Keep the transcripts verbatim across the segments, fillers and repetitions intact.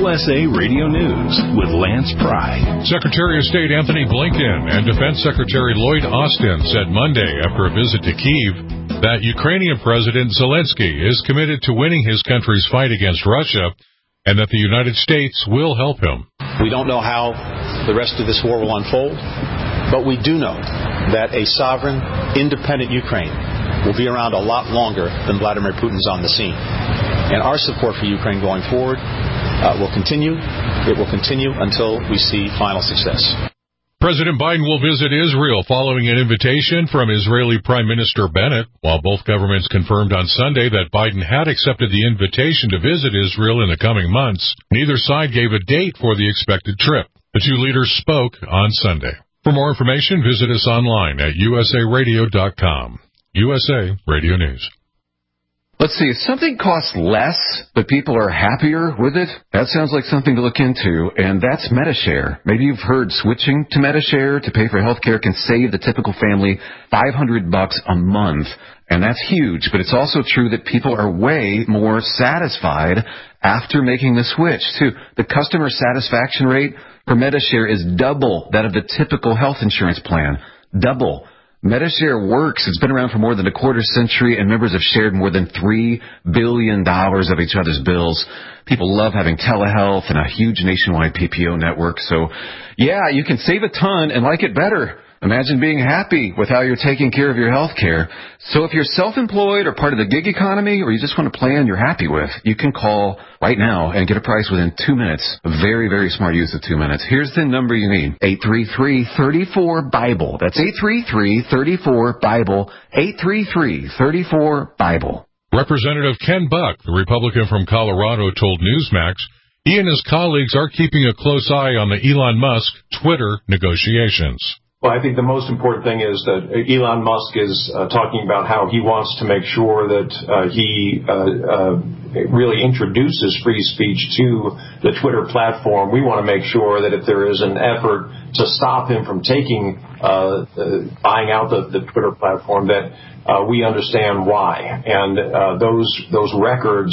U S A Radio News with Lance Pry. Secretary of State Anthony Blinken and Defense Secretary Lloyd Austin said Monday after a visit to Kyiv that Ukrainian President Zelensky is committed to winning his country's fight against Russia and that the United States will help him. We don't know how the rest of this war will unfold, but we do know that a sovereign, independent Ukraine will be around a lot longer than Vladimir Putin's on the scene. And our support for Ukraine going forward uh, will continue. It will continue until we see final success. President Biden will visit Israel following an invitation from Israeli Prime Minister Bennett. While both governments confirmed on Sunday that Biden had accepted the invitation to visit Israel in the coming months, neither side gave a date for the expected trip. The two leaders spoke on Sunday. For more information, visit us online at U S A radio dot com. U S A Radio News. Let's see, if something costs less, but people are happier with it, that sounds like something to look into, and that's Medi-Share. Maybe you've heard switching to Medi-Share to pay for health care can save the typical family five hundred bucks a month, and that's huge, but it's also true that people are way more satisfied after making the switch, too. The customer satisfaction rate for Medi-Share is double that of the typical health insurance plan. Double. Medi-Share works. It's been around for more than a quarter century, and members have shared more than three billion dollars of each other's bills. People love having telehealth and a huge nationwide P P O network. So, yeah, you can save a ton and like it better. Imagine being happy with how you're taking care of your health care. So if you're self-employed or part of the gig economy, or you just want a plan you're happy with, you can call right now and get a price within two minutes. A very, very smart use of two minutes. Here's the number you need. eight three three, three four, BIBLE. That's eight three three, three four, BIBLE. eight three three, three four, BIBLE. Representative Ken Buck, the Republican from Colorado, told Newsmax he and his colleagues are keeping a close eye on the Elon Musk Twitter negotiations. Well, I think the most important thing is that Elon Musk is uh, talking about how he wants to make sure that uh, he uh, uh, really introduces free speech to the Twitter platform. We want to make sure that if there is an effort to stop him from taking, uh, uh, buying out the, the Twitter platform, that uh, we understand why. And uh, those those records.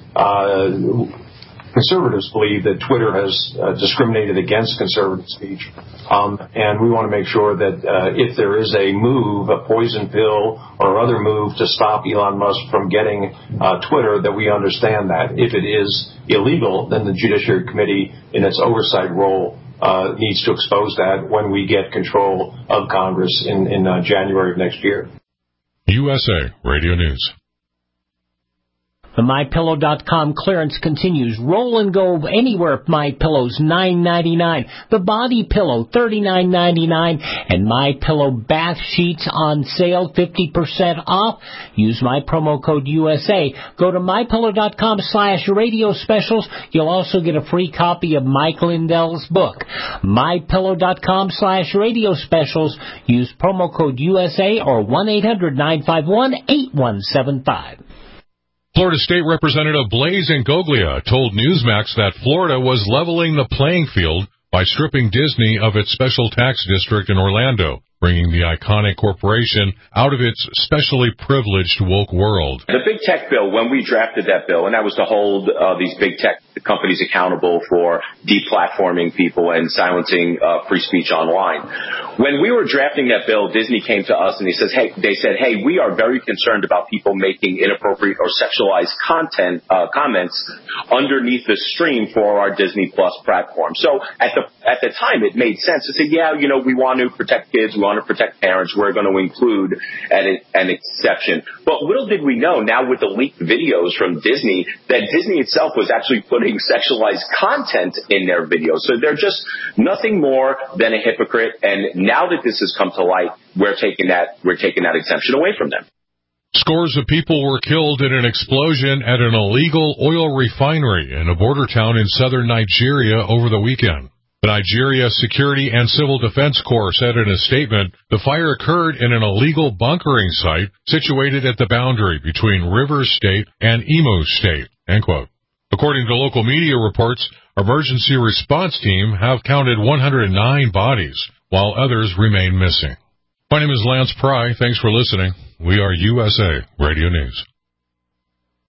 Uh, Conservatives believe that Twitter has uh, discriminated against conservative speech, um, and we want to make sure that uh, if there is a move, a poison pill or other move to stop Elon Musk from getting uh, Twitter, that we understand that. If it is illegal, then the Judiciary Committee, in its oversight role, uh, needs to expose that when we get control of Congress in, in uh, January of next year. U S A Radio News. The My Pillow dot com clearance continues. Roll and go anywhere. MyPillow's nine ninety-nine. The Body Pillow thirty-nine ninety-nine, and MyPillow bath sheets on sale fifty percent off. Use my promo code U S A. Go to My Pillow dot com slash radio specials. You'll also get a free copy of Mike Lindell's book. My Pillow dot com slash radio specials. Use promo code U S A or one eight hundred nine five one eight one seven five. Florida State Representative Blaise Ingoglia told Newsmax that Florida was leveling the playing field by stripping Disney of its special tax district in Orlando, bringing the iconic corporation out of its specially privileged woke world. The big tech bill, when we drafted that bill, and that was to hold uh, these big tech companies accountable for deplatforming people and silencing uh, free speech online. When we were drafting that bill, Disney came to us and he says, "Hey, they said, hey, we are very concerned about people making inappropriate or sexualized content uh, comments underneath the stream for our Disney Plus platform." So at the at the time, it made sense to say, "Yeah, you know, we want to protect kids, we want to protect parents. We're going to include an, an exception." But little did we know, now with the leaked videos from Disney, that Disney itself was actually putting sexualized content in their videos. So they're just nothing more than a hypocrite. And now that this has come to light, we're taking that we're taking that exemption away from them. Scores of people were killed in an explosion at an illegal oil refinery in a border town in southern Nigeria over the weekend. The Nigeria Security and Civil Defense Corps said in a statement the fire occurred in an illegal bunkering site situated at the boundary between Rivers State and Imo State, end quote. According to local media reports, emergency response team have counted one hundred nine bodies, while others remain missing. My name is Lance Pry. Thanks for listening. We are U S A Radio News.